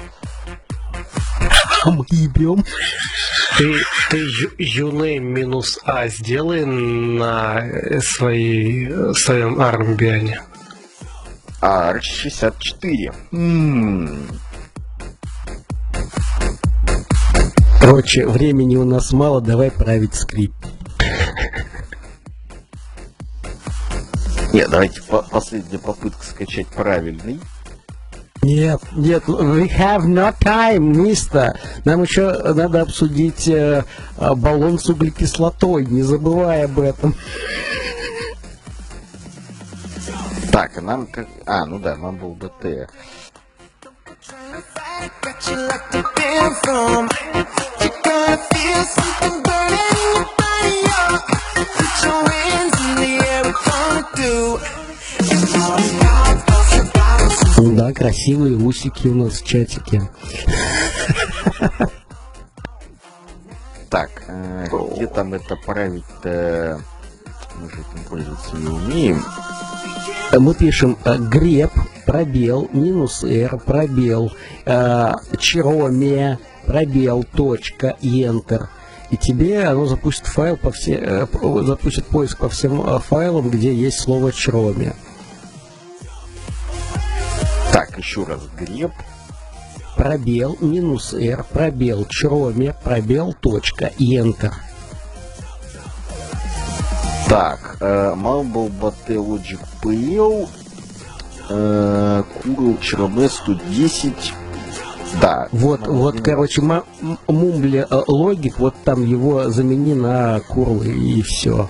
B: А мы ебем.
D: Ты, ты ю- uname минус А сделай на э, своей, э, своем армбиане.
A: арч шестьдесят четыре. М-м.
B: Короче, времени у нас мало, давай править скрипт.
A: Нет, давайте по- последняя попытка скачать правильный.
B: Нет, нет, we have no time, мистер. Нам еще надо обсудить э, баллон с углекислотой, не забывай об этом.
A: Так, а нам как... А, ну да, нам был БТ.
B: Да, красивые усики у нас в чатике.
A: Так, э, где там это править-то? Мы же этим пользоваться не умеем.
B: Мы пишем э, греб, пробел, минус R, пробел, э, чероме, пробел, точка, enter. И тебе оно запустит файл по все, э, запустит поиск по всем э, файлам, где есть слово чероме.
A: Так, еще раз, греб.
B: Пробел, минус R, пробел, чероме, пробел, точка, enter.
A: Так, э, Mumble Bate Logic пи эл, э, Curl Чероме сто десять. Да.
B: Вот, вот, короче, Mumble Logic, вот там его замени на Curl и все.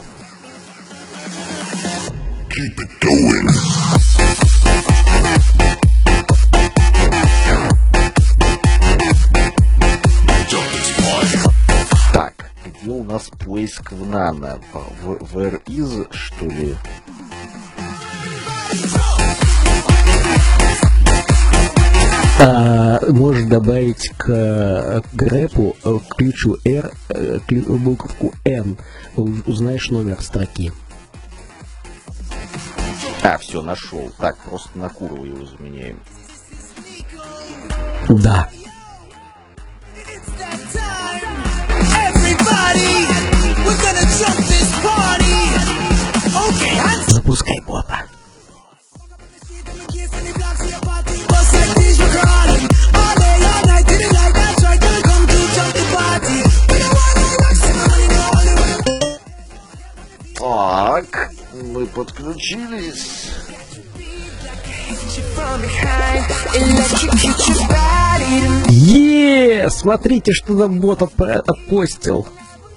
G: Keep it going.
A: Так, где у нас поиск в нано? В, в R-is, что ли?
B: А, можешь добавить к грепу, к ключу R, буковку N, узнаешь номер строки.
A: А, все, нашел. Так, просто на Curl его заменяем.
B: Да. Запускай бота.
A: Так, мы подключились.
B: Еее, смотрите, что нам бот отпра- отпостил.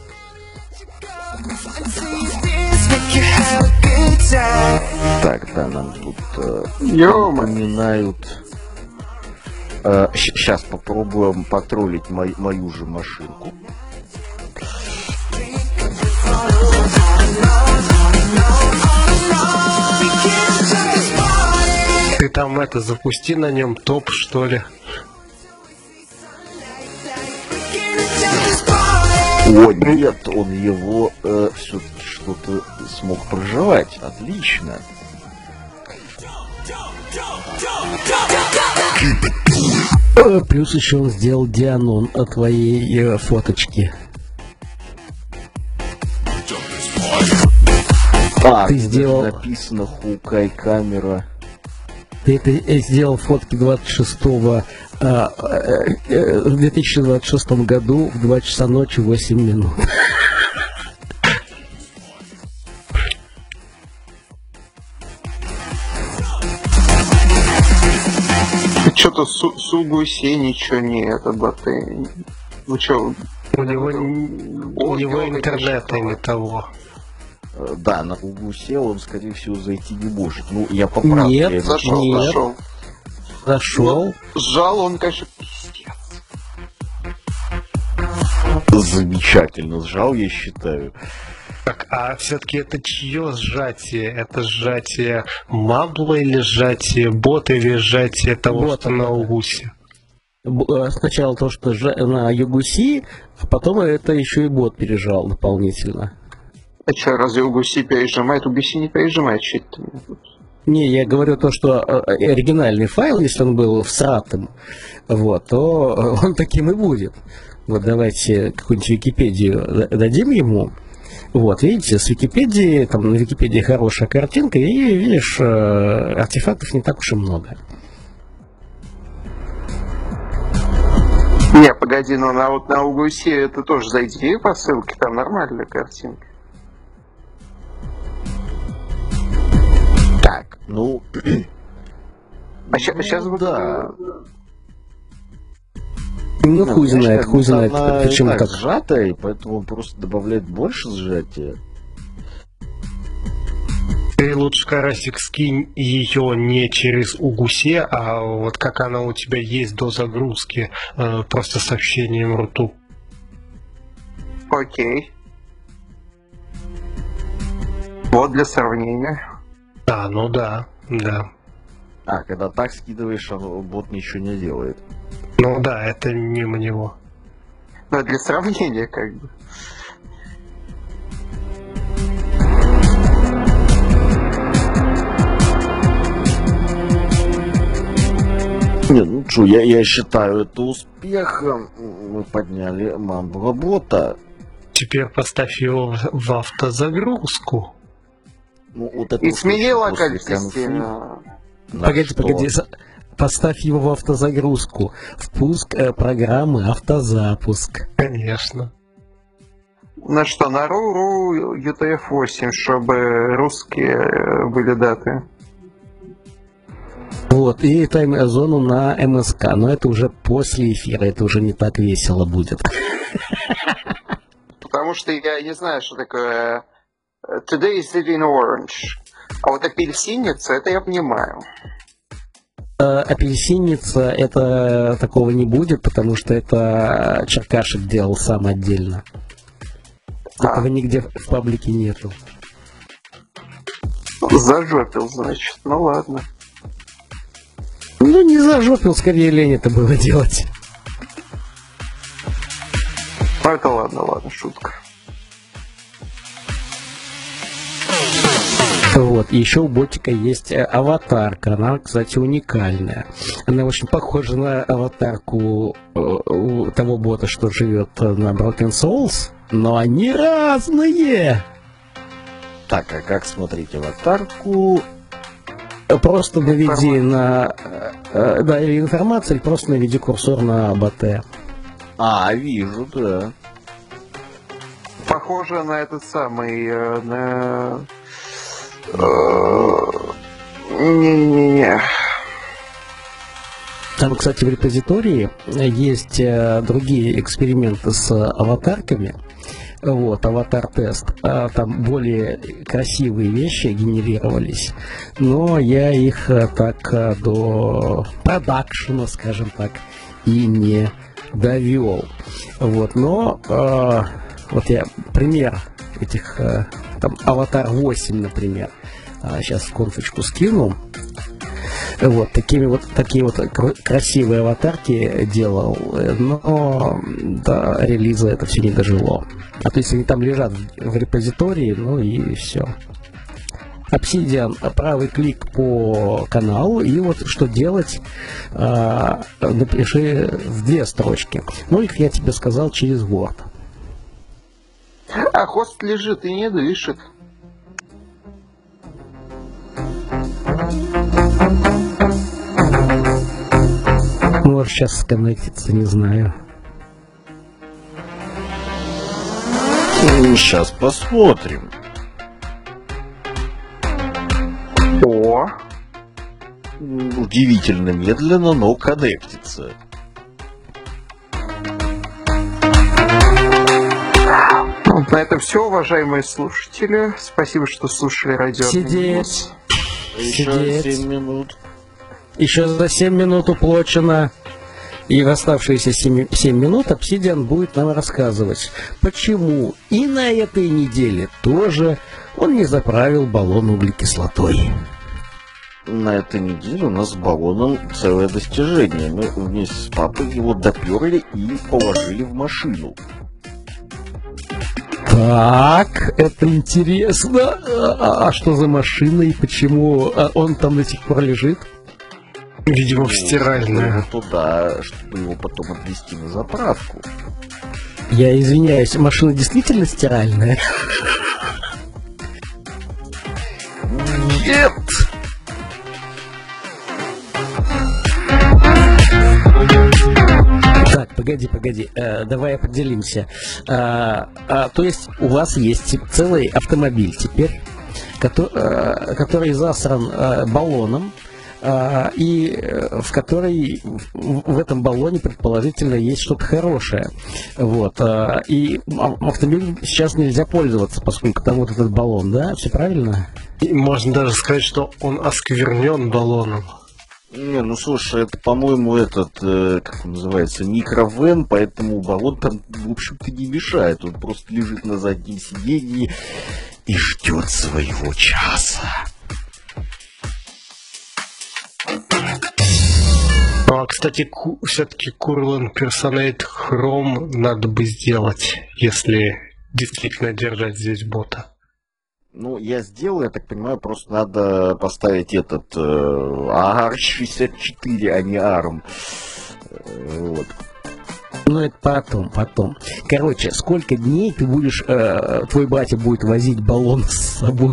A: Так, да, нам тут э,
C: Ё-моё.
A: напоминают. Э, сейчас попробуем потроллить мой- мою же машинку.
D: Ты там это, запусти на нем топ, что ли.
A: О, нет, он его э, все-таки что-то смог проживать. Отлично.
B: Э, Плюс еще он сделал дианон от твоей э, фоточки.
A: А,
B: Ты
A: тут
B: сделал-
A: написано Hawkeye камера.
B: Ты это э, сделал фотки двадцать шестого э, э, э, в две тысячи двадцать шестом году в два часа ночи восемь минут.
C: Что-то Сугуси ничего не это боты. Вы что?
D: У него, н- у него интернета не того.
A: Э, Да, на Гусе он, скорее всего, зайти не может. Ну, я поправлю.
B: Нет,
A: я
C: Зашел,
B: Нет.
C: зашел.
B: Зашел.
C: Сжал он, конечно, пиздец.
A: Замечательно сжал, я считаю.
D: Так, а все-таки это чье сжатие? Это сжатие Мабла или сжатие бота или сжатие того,
B: Бота,
D: что на
B: да.
D: Угусе?
B: Б- э, Сначала то, что жа- на Югуси, а потом это еще и бот пережал дополнительно.
C: А что, разве Угуси пережимает? Угуси не пережимает, что это у меня тут?
B: Не, я говорю то, что э, оригинальный файл, если он был всратым, вот, то э, он таким и будет. Вот давайте какую-нибудь Википедию д- дадим ему. Вот, видите, с Википедии, там на Википедии хорошая картинка, и видишь, э, артефактов не так уж и много.
C: Не, погоди, ну на вот на Угуси это тоже зайди по ссылке, там нормальная картинка.
A: Так, ну,
C: А сейчас
A: Ну,
C: вот...
A: да.
B: Ну, хуй
A: знаешь,
B: знает,
A: как
B: хуй
A: будто
B: знает,
A: она
B: почему
A: и так
B: так.
A: сжатая, и поэтому просто добавлять больше сжатия.
D: Ты лучше, Карасик, скинь ее не через угусе, а вот как она у тебя есть до загрузки, э, просто сообщением рту.
C: Окей. Вот для сравнения.
D: Да, ну да, да.
A: А, когда так скидываешь, а бот ничего не делает.
D: Ну да, это мимо него.
C: Но для сравнения, как бы.
A: Не, ну что, я, я считаю это успехом. Мы подняли Мамбо бота.
D: Теперь поставь его в, в автозагрузку.
A: Ну, вот это
C: И
A: вот
C: смени
A: после
C: локаль
A: конфы.
C: системе.
A: На
B: Погоди,
A: что?
B: погоди. за- Поставь его в автозагрузку. Впуск э, программы автозапуск.
D: Конечно.
C: На что, на ру ю ти эф восемь, чтобы русские э, были даты.
B: Вот, и тайм-зону на эм эс ка. Но это уже после эфира, это уже не так весело будет.
C: Потому что я не знаю, что такое э, Today is living orange. А вот апельсиница, это я понимаю.
B: Э, Апельсиница, это такого не будет, потому что это Черкашек делал сам отдельно. Этого
C: А,
B: нигде в паблике нету.
C: зажопил, значит. Ну ладно.
B: Ну, не зажопил, скорее лень это было делать.
C: Ну это ладно, ладно, шутка.
B: Вот, и еще у ботика есть э, аватарка, она, кстати, уникальная. Она очень похожа на аватарку э, у того бота, что живет э, на Broken Souls, но они разные.
A: Так, а как смотреть аватарку?
B: Просто наведи на э, э, да, или информацию, или просто наведи курсор на боте.
A: А, вижу, да.
C: Похоже на этот самый... э, на... э, Не-не-не.
B: Там, кстати, в репозитории есть э, другие эксперименты с аватарками. Вот, аватар-тест. А, там более красивые вещи генерировались, но я их э, так э, до продакшена, скажем так, и не довел. Вот, но э, вот я пример этих, э, там, аватар восемь, например, а, сейчас конфочку скину. Вот, такими вот, такие вот кр- красивые аватарки делал, э, но до релиза это все не дожило. А то есть они там лежат в, в репозитории, ну и все. Obsidian, правый клик по каналу, и вот что делать, а, напиши в две строчки. Ну, их я тебе сказал через Word.
C: А хост лежит и не дышит.
B: Может сейчас сконнектиться, не знаю.
A: Сейчас посмотрим.
C: О,
A: Удивительно медленно, но коннектится.
C: ну, на этом все, уважаемые слушатели. Спасибо, что слушали радио.
B: Сидеть.
A: Еще
B: Сидеть.
A: семь минут.
B: Еще за семь минут уплочено. И в оставшиеся семь минут Obsidian будет нам рассказывать, почему и на этой неделе тоже он не заправил баллон углекислотой.
A: На этой неделе у нас с баллоном целое достижение. Мы вместе с папой его доперли и положили в машину.
B: Так, это интересно. А, а что за машина и почему а он там до сих пор лежит?
D: Видимо, в стиральную.
A: Туда, чтобы его потом отвезти на заправку.
B: Я извиняюсь, машина действительно стиральная?
A: Нет!
B: Так, погоди, погоди, э, давай определимся. А, а, то есть у вас есть целый автомобиль теперь, который, э, который засран э, баллоном, а, и э, в которой в, в этом баллоне предположительно есть что-то хорошее. Вот. А, и автомобилем сейчас нельзя пользоваться, поскольку там вот этот баллон, да? Все правильно?
D: И можно даже сказать, что он осквернен баллоном.
A: Не, ну слушай, это, по-моему, этот, э, как он называется, микровэн, поэтому баллон там, в общем-то, не мешает. Он просто лежит на заднем сиденье и ждет своего часа.
D: А, кстати, ку- все-таки Courland Personate Chrome надо бы сделать, если действительно держать здесь бота.
A: Ну, я сделал, я так понимаю, просто надо поставить этот э, ар шестьдесят четыре, а не арм. Э, вот.
B: Ну, это потом, потом. Короче, сколько дней ты будешь, э, твой батя будет возить баллон с собой,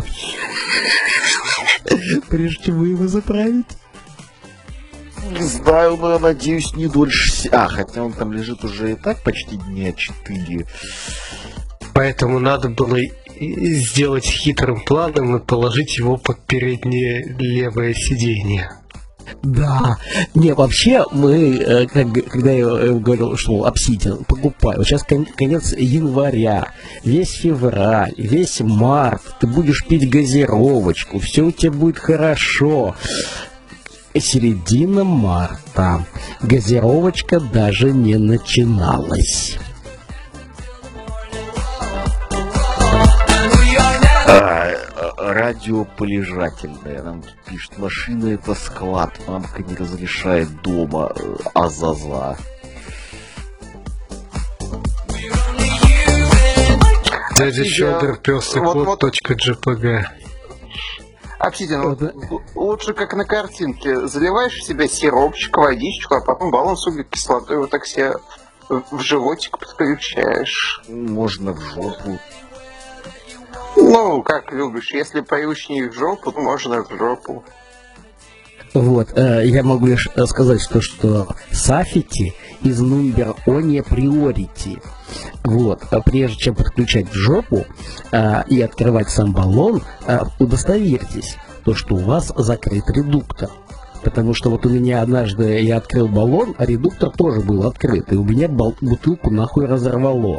B: прежде чем вы его заправить?
A: Не знаю, но я надеюсь, не дольше... се- А, хотя он там лежит уже и так почти дня четыре.
D: Поэтому надо было и- сделать хитрым планом и положить его под переднее левое сиденье.
B: Да. Не, вообще, мы, э, как, г- когда я э, говорил, что Obsidian покупаю, вот сейчас кон- конец января, весь февраль, весь март, ты будешь пить газировочку, все у тебя будет хорошо. Середина марта. Газировочка даже не начиналась.
A: А, э, радиополежательная. Нам тут пишет, машина это склад, мамка не разрешает дома. э, Азаза.
D: Дядя
C: Я-
D: Федор, пес и
C: вот-
D: кот,
C: вот-
D: точка джпг.
C: Obsidian,
B: Вот,
C: вот лучше как на картинке. Заливаешь в себя сиропчик, водичку, а потом баллон с углекислотой вот так себе в в животик подключаешь.
A: Можно в жопу.
C: Ну, как любишь. Если привычнее в жопу, то можно в жопу.
B: Вот, э, я могу лишь э, сказать, что, что Safety из Number One Priority. Вот, а прежде чем подключать в жопу э, и открывать сам баллон, э, удостоверьтесь, то, что у вас закрыт редуктор. Потому что вот у меня однажды я открыл баллон, а редуктор тоже был открыт, и у меня бол- бутылку нахуй разорвало.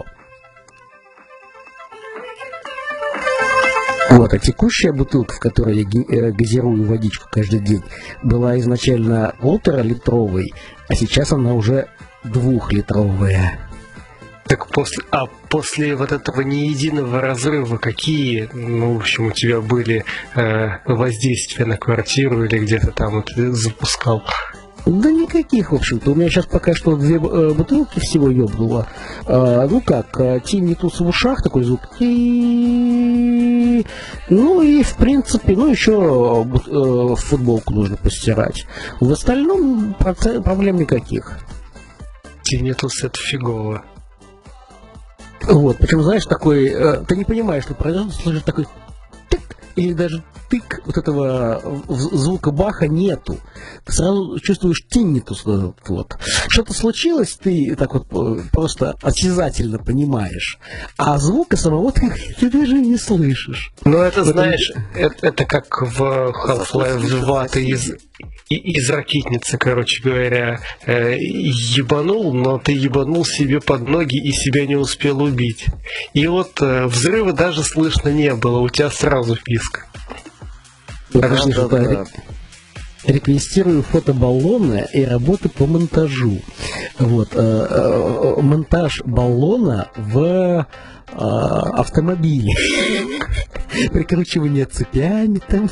B: Вот, а текущая бутылка, в которой я ги- э, газирую водичку каждый день, была изначально полуторалитровой, а сейчас она уже двухлитровая.
D: Так после, а после вот этого не единого разрыва какие, ну, в общем, у тебя были э, воздействия на квартиру или где-то там вот ты запускал?
B: Да никаких, в общем-то. У меня сейчас пока что две э, бутылки всего ёбнуло. А, ну как, э, тиннитус в ушах, такой звук. И... Ну и, в принципе, ну еще э, бут- э, футболку нужно постирать. В остальном проце- проблем никаких.
D: Тиннитус это фигово.
B: Вот, причем, знаешь, такой, э, ты не понимаешь, что произойдет, слышишь такой тык, или даже тык, вот этого в- звука баха нету. Ты сразу чувствуешь тиннитус вот этот вот. Что-то случилось, ты так вот э, просто осязательно понимаешь, а звука самого ты, ты даже не слышишь.
D: Ну, это,
B: Вот
D: знаешь, это, это как в Half-Life два ты из, и- из ракетницы, короче говоря, э, ебанул, но ты ебанул себе под ноги и себя не успел убить. И вот э, взрыва даже слышно не было, у тебя сразу писк.
B: Подожди, что
A: Да-да-да.
B: реквестирую фотобаллоны и работы по монтажу. Вот, э, э, монтаж баллона в э, автомобиле. Прикручивание цепями там.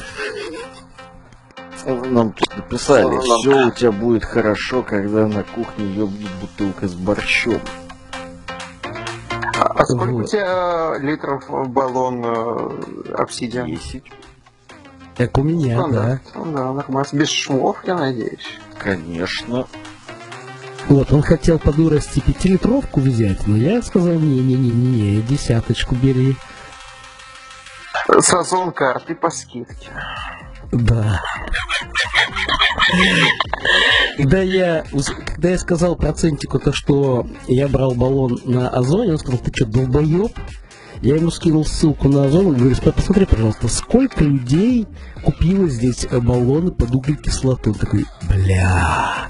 A: Нам тут написали, все у тебя будет хорошо, когда на кухне ёбнет бутылка с борщом.
C: А, а сколько у
B: Вот.
C: тебя литров в баллон э, Obsidian?
A: десять.
B: Как у меня,
C: Ну
B: да.
C: Ну да, нормально. Без швов, я надеюсь.
A: Конечно.
B: Вот, он хотел по дурости пятилитровку взять, но я сказал, не-не-не-не, десяточку бери.
C: Сазон карты по скидке.
B: Да. Когда я, уз- когда я сказал процентику то, что я брал баллон на Озоне, он сказал, ты что, долбоеб? Я ему скинул ссылку на Озон, и говорю: посмотри, пожалуйста, сколько людей купило здесь баллоны под углекислоту. Он такой: бля.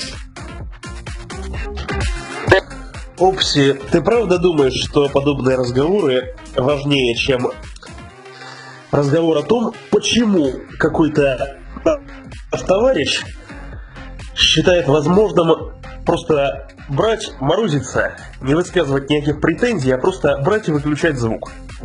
E: Опси, ты правда думаешь, что подобные разговоры важнее, чем разговор о том, почему какой-то товарищ считает возможным просто брать, морозиться, не высказывать никаких претензий, а просто брать и выключать звук?